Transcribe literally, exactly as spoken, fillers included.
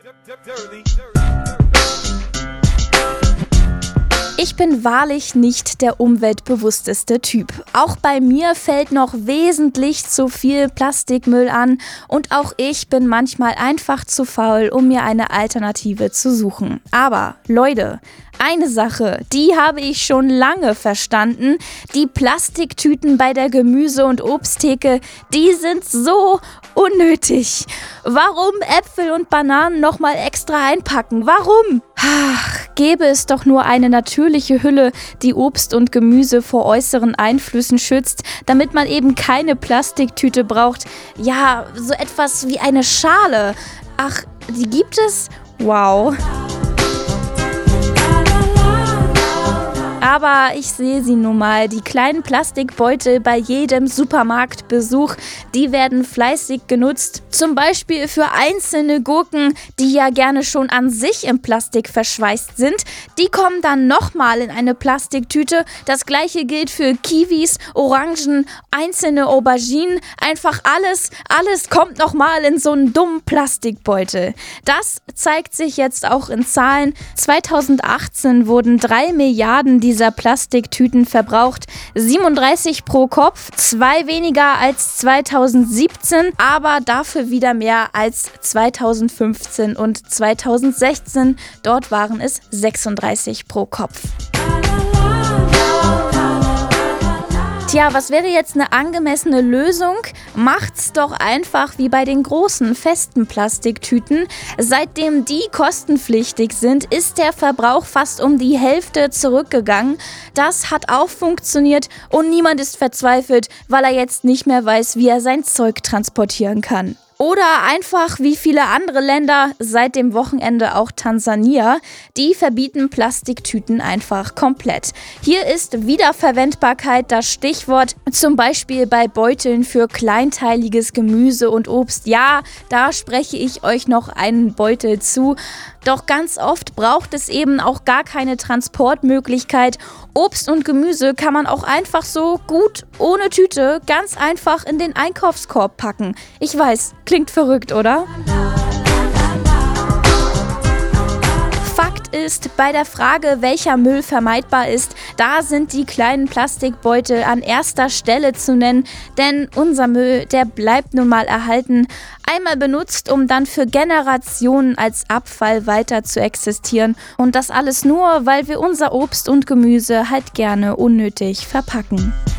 Ich bin wahrlich nicht der umweltbewussteste Typ. Auch bei mir fällt noch wesentlich zu viel Plastikmüll an und auch ich bin manchmal einfach zu faul, um mir eine Alternative zu suchen. Aber Leute, eine Sache, die habe ich schon lange verstanden. Die Plastiktüten bei der Gemüse- und Obsttheke, die sind so unnötig. Warum Äpfel und Bananen nochmal extra einpacken? Warum? Ach, gäbe es doch nur eine natürliche Hülle, die Obst und Gemüse vor äußeren Einflüssen schützt, damit man eben keine Plastiktüte braucht. Ja, so etwas wie eine Schale. Ach, die gibt es? Wow. Aber ich sehe sie nun mal, die kleinen Plastikbeutel bei jedem Supermarktbesuch, die werden fleißig genutzt. Zum Beispiel für einzelne Gurken, die ja gerne schon an sich im Plastik verschweißt sind. Die kommen dann nochmal in eine Plastiktüte. Das gleiche gilt für Kiwis, Orangen, einzelne Auberginen. Einfach alles, alles kommt nochmal in so einen dummen Plastikbeutel. Das zeigt sich jetzt auch in Zahlen. zweitausendachtzehn wurden drei Milliarden dieser Plastiktüten verbraucht, siebenunddreißig pro Kopf, zwei weniger als zweitausendsiebzehn, aber dafür wieder mehr als zweitausendfünfzehn und zweitausendsechzehn. Dort waren es sechsunddreißig pro Kopf. Tja, was wäre jetzt eine angemessene Lösung? Macht's doch einfach wie bei den großen, festen Plastiktüten. Seitdem die kostenpflichtig sind, ist der Verbrauch fast um die Hälfte zurückgegangen. Das hat auch funktioniert und niemand ist verzweifelt, weil er jetzt nicht mehr weiß, wie er sein Zeug transportieren kann. Oder einfach wie viele andere Länder, seit dem Wochenende auch Tansania, die verbieten Plastiktüten einfach komplett. Hier ist Wiederverwendbarkeit das Stichwort, zum Beispiel bei Beuteln für kleinteiliges Gemüse und Obst. Ja, da spreche ich euch noch einen Beutel zu. Doch ganz oft braucht es eben auch gar keine Transportmöglichkeit. Obst und Gemüse kann man auch einfach so gut ohne Tüte ganz einfach in den Einkaufskorb packen. Ich weiß, klingt verrückt, oder? Fakt ist, bei der Frage, welcher Müll vermeidbar ist, da sind die kleinen Plastikbeutel an erster Stelle zu nennen, denn unser Müll, der bleibt nun mal erhalten, einmal benutzt, um dann für Generationen als Abfall weiter zu existieren. Und das alles nur, weil wir unser Obst und Gemüse halt gerne unnötig verpacken.